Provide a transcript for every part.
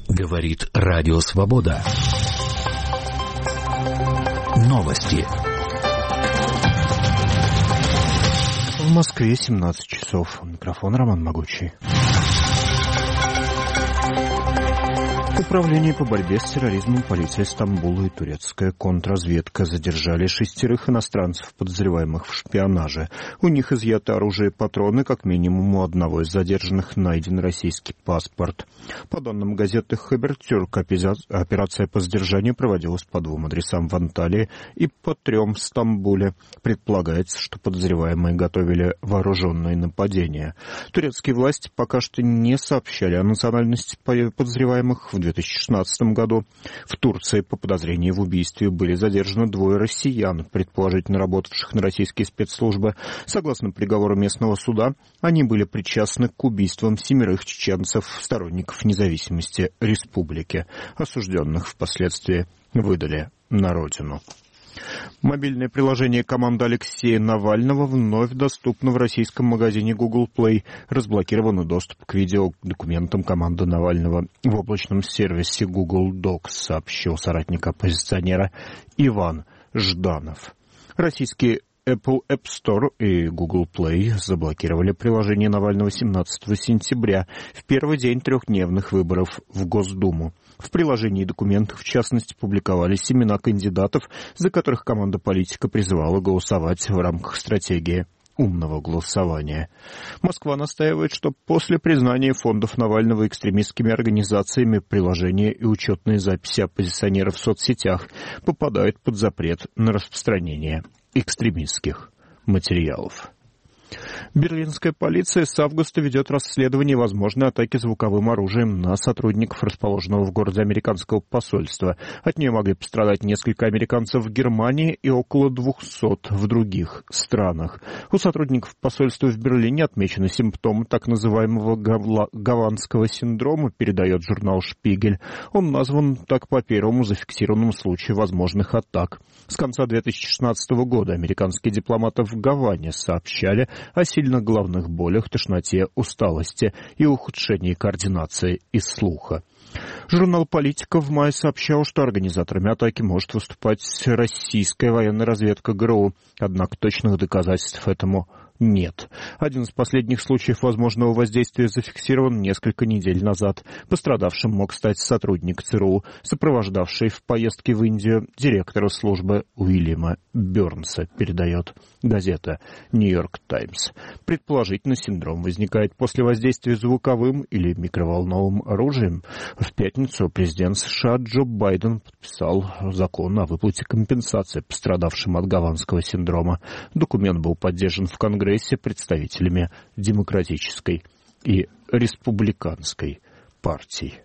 Говорит Радио Свобода. Новости. В Москве 17 часов. Микрофон Роман Могучий. Управление по борьбе с терроризмом, полиция Стамбула и турецкая контрразведка задержали 6 иностранцев, подозреваемых в шпионаже. У них изъято оружие и патроны, как минимум у одного из задержанных найден российский паспорт. По данным газеты «Хабертюрк», операция по задержанию проводилась по 2 адресам в Анталии и по 3 в Стамбуле. Предполагается, что подозреваемые готовили вооруженные нападения. Турецкие власти пока что не сообщали о национальности подозреваемых. В 2016 году в Турции по подозрению в убийстве были задержаны 2 россиян, предположительно работавших на российские спецслужбы. Согласно приговору местного суда, они были причастны к убийствам 7 чеченцев, сторонников независимости республики. Осужденных впоследствии выдали на родину. Мобильное приложение команды Алексея Навального вновь доступно в российском магазине Google Play. Разблокирован доступ к видеодокументам команды Навального в облачном сервисе Google Docs, сообщил соратник оппозиционера Иван Жданов. Российские Apple App Store и Google Play заблокировали приложение Навального 17 сентября, в первый день 3-дневных выборов в Госдуму. В приложении документов, в частности, публиковались имена кандидатов, за которых команда политика призывала голосовать в рамках стратегии умного голосования. Москва настаивает, что после признания фондов Навального экстремистскими организациями приложения и учетные записи оппозиционеров в соцсетях попадают под запрет на распространение экстремистских материалов. Берлинская полиция с августа ведет расследование возможной атаки звуковым оружием на сотрудников расположенного в городе американского посольства. От нее могли пострадать несколько американцев в Германии и около 200 в других странах. У сотрудников посольства в Берлине отмечены симптомы так называемого гаванского синдрома, передает журнал «Шпигель». Он назван так по первому зафиксированному случаю возможных атак. С конца 2016 года американские дипломаты в Гаване сообщали о сильных головных болях, тошноте, усталости и ухудшении координации и слуха. Журнал «Политика» в мае сообщал, что организаторами атаки может выступать российская военная разведка ГРУ, однако точных доказательств этому нет. Один из последних случаев возможного воздействия зафиксирован несколько недель назад. Пострадавшим мог стать сотрудник ЦРУ, сопровождавший в поездке в Индию директора службы Уильяма Бёрнса, передает газета «Нью-Йорк Таймс». Предположительно, синдром возникает после воздействия звуковым или микроволновым оружием. В пятницу президент США Джо Байден подписал закон о выплате компенсации пострадавшим от гаванского синдрома. Документ был поддержан в Конгрессе представителями Демократической и Республиканской партий.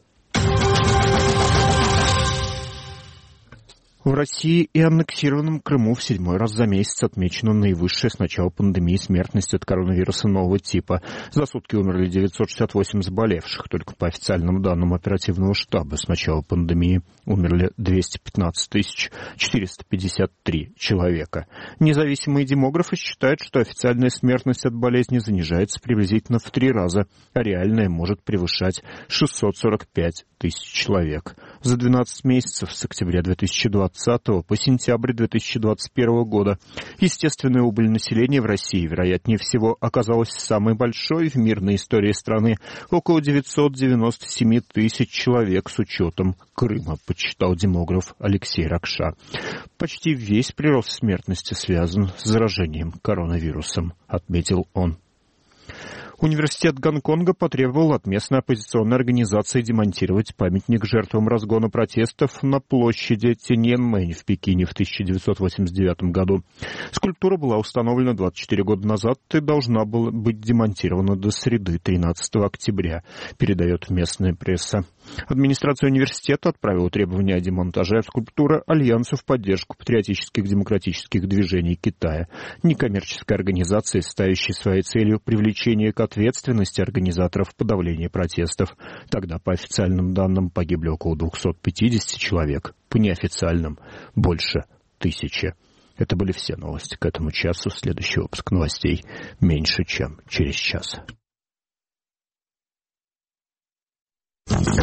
В России и аннексированном Крыму в 7-й раз за месяц отмечена наивысшая с начала пандемии смертность от коронавируса нового типа. За сутки умерли 968 заболевших. Только по официальным данным оперативного штаба с начала пандемии умерли 215 453 человека. Независимые демографы считают, что официальная смертность от болезни занижается приблизительно в 3 раза, а реальная может превышать 645 тысяч человек. За 12 месяцев с октября 2020 по сентябрь 2021 года естественная убыль населения в России, вероятнее всего, оказалась самой большой в мирной истории страны – около 997 тысяч человек с учетом Крыма, подсчитал демограф Алексей Ракша. Почти весь прирост смертности связан с заражением коронавирусом, отметил он. Университет Гонконга потребовал от местной оппозиционной организации демонтировать памятник жертвам разгона протестов на площади Тяньаньмэнь в Пекине в 1989 году. Скульптура была установлена 24 года назад и должна была быть демонтирована до среды 13 октября, передает местная пресса. Администрация университета отправила требования о демонтаже скульптуры Альянсу в поддержку патриотических демократических движений Китая, некоммерческой организации, ставящей своей целью привлечение к ответственности организаторов подавления протестов. Тогда, по официальным данным, погибли около 250 человек, по неофициальным – больше 1000. Это были все новости к этому часу. Следующий выпуск новостей меньше, чем через час.